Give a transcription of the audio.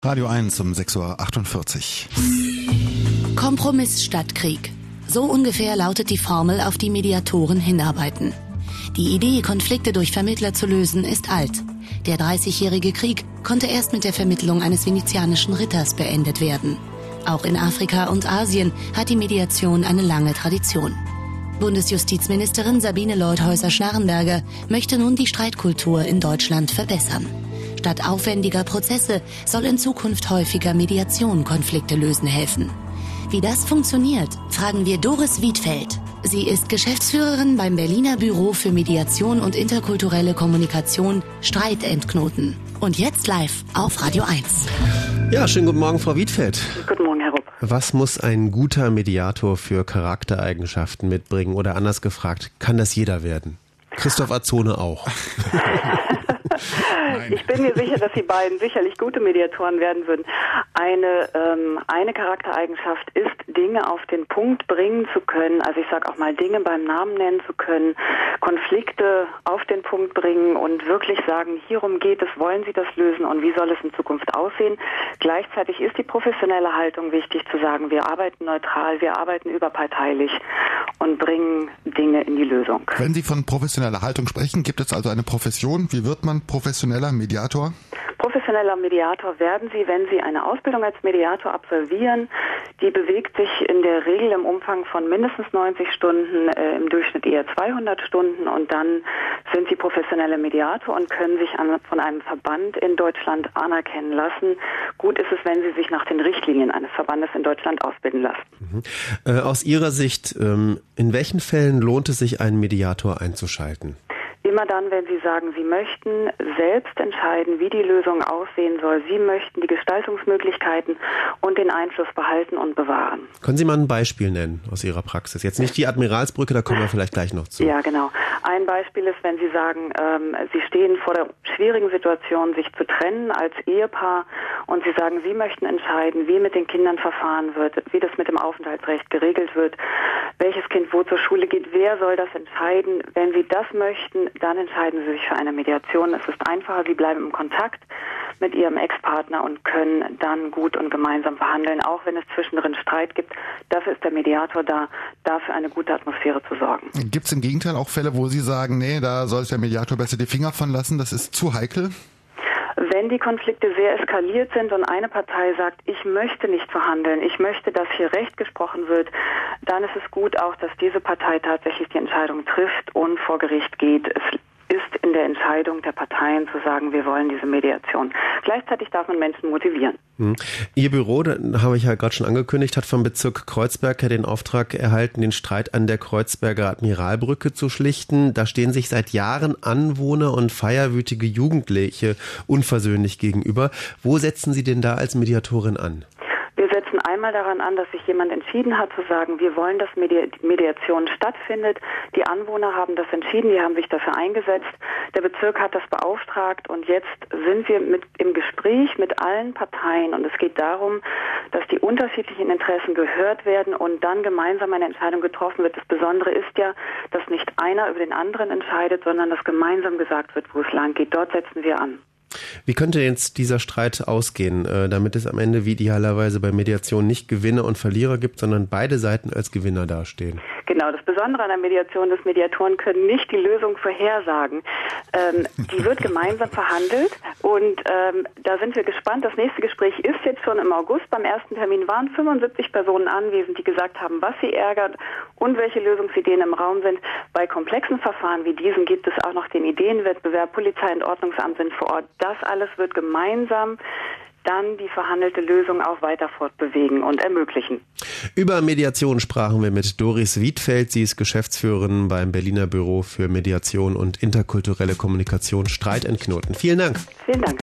Radio 1 um 6:48 Uhr. Kompromiss statt Krieg. So ungefähr lautet die Formel, auf die Mediatoren hinarbeiten. Die Idee, Konflikte durch Vermittler zu lösen, ist alt. Der 30-jährige Krieg konnte erst mit der Vermittlung eines venezianischen Ritters beendet werden. Auch in Afrika und Asien hat die Mediation eine lange Tradition. Bundesjustizministerin Sabine Leuthäuser-Schnarrenberger möchte nun die Streitkultur in Deutschland verbessern. Statt aufwendiger Prozesse soll in Zukunft häufiger Mediation Konflikte lösen helfen. Wie das funktioniert, fragen wir Doris Wiedfeld. Sie ist Geschäftsführerin beim Berliner Büro für Mediation und interkulturelle Kommunikation Streit entknoten. Und jetzt live auf Radio 1. Ja, schönen guten Morgen, Frau Wiedfeld. Guten Morgen, Herr Rupp. Was muss ein guter Mediator für Charaktereigenschaften mitbringen? Oder anders gefragt, kann das jeder werden? Christoph Azone auch. Ich bin mir sicher, dass Sie beiden sicherlich gute Mediatoren werden würden. Eine Charaktereigenschaft ist, Dinge auf den Punkt bringen zu können. Also ich sage auch mal, Dinge beim Namen nennen zu können, Konflikte auf den Punkt bringen und wirklich sagen, hierum geht es, wollen Sie das lösen und wie soll es in Zukunft aussehen. Gleichzeitig ist die professionelle Haltung wichtig zu sagen, wir arbeiten neutral, wir arbeiten überparteilich und bringen Dinge in die Lösung. Wenn Sie von professioneller Haltung sprechen, gibt es also eine Profession? Wie wird man professioneller Mediator? Professioneller Mediator werden Sie, wenn Sie eine Ausbildung als Mediator absolvieren. Die bewegt sich in der Regel im Umfang von mindestens 90 Stunden, im Durchschnitt eher 200 Stunden. Und dann sind Sie professioneller Mediator und können sich von einem Verband in Deutschland anerkennen lassen. Gut ist es, wenn Sie sich nach den Richtlinien eines Verbandes in Deutschland ausbilden lassen. Aus Ihrer Sicht, in welchen Fällen lohnt es sich, einen Mediator einzuschalten? Immer dann, wenn Sie sagen, Sie möchten selbst entscheiden, wie die Lösung aussehen soll. Sie möchten die Gestaltungsmöglichkeiten und den Einfluss behalten und bewahren. Können Sie mal ein Beispiel nennen aus Ihrer Praxis? Jetzt nicht die Admiralsbrücke, da kommen wir vielleicht gleich noch zu. Ja, genau. Ein Beispiel ist, wenn Sie sagen, Sie stehen vor der schwierigen Situation, sich zu trennen als Ehepaar und Sie sagen, Sie möchten entscheiden, wie mit den Kindern verfahren wird, wie das mit dem Aufenthaltsrecht geregelt wird, welches Kind wo zur Schule geht, wer soll das entscheiden. Wenn Sie das möchten, dann entscheiden Sie sich für eine Mediation. Es ist einfacher, Sie bleiben im Kontakt mit Ihrem Ex-Partner und können dann gut und gemeinsam verhandeln, auch wenn es zwischendrin Streit gibt. Dafür ist der Mediator da, dafür eine gute Atmosphäre zu sorgen. Gibt es im Gegenteil auch Fälle, wo Sie sagen, nee, da soll sich der Mediator besser die Finger von lassen, das ist zu heikel? Wenn die Konflikte sehr eskaliert sind und eine Partei sagt, ich möchte nicht verhandeln, ich möchte, dass hier Recht gesprochen wird, dann ist es gut auch, dass diese Partei tatsächlich die Entscheidung trifft und vor Gericht geht. Es ist in der Entscheidung der Parteien zu sagen, wir wollen diese Mediation. Gleichzeitig darf man Menschen motivieren. Ihr Büro, da habe ich ja gerade schon angekündigt, hat vom Bezirk Kreuzberg ja den Auftrag erhalten, den Streit an der Kreuzberger Admiralbrücke zu schlichten. Da stehen sich seit Jahren Anwohner und feierwütige Jugendliche unversöhnlich gegenüber. Wo setzen Sie denn da als Mediatorin an? Wir setzen einmal daran an, dass sich jemand entschieden hat zu sagen, wir wollen, dass Mediation stattfindet. Die Anwohner haben das entschieden, die haben sich dafür eingesetzt. Der Bezirk hat das beauftragt und jetzt sind wir im Gespräch mit allen Parteien und es geht darum, dass die unterschiedlichen Interessen gehört werden und dann gemeinsam eine Entscheidung getroffen wird. Das Besondere ist ja, dass nicht einer über den anderen entscheidet, sondern dass gemeinsam gesagt wird, wo es lang geht. Dort setzen wir an. Wie könnte jetzt dieser Streit ausgehen, damit es am Ende wie idealerweise bei Mediation nicht Gewinner und Verlierer gibt, sondern beide Seiten als Gewinner dastehen? Genau, das Besondere an der Mediation ist, Mediatoren können nicht die Lösung vorhersagen. Die wird gemeinsam verhandelt und da sind wir gespannt. Das nächste Gespräch ist jetzt schon im August. Beim ersten Termin waren 75 Personen anwesend, die gesagt haben, was sie ärgert und welche Lösungsideen im Raum sind. Bei komplexen Verfahren wie diesen gibt es auch noch den Ideenwettbewerb. Polizei und Ordnungsamt sind vor Ort. Das alles wird gemeinsam dann die verhandelte Lösung auch weiter fortbewegen und ermöglichen. Über Mediation sprachen wir mit Doris Wiedfeld. Sie ist Geschäftsführerin beim Berliner Büro für Mediation und interkulturelle Kommunikation Streit entknoten. Vielen Dank. Vielen Dank.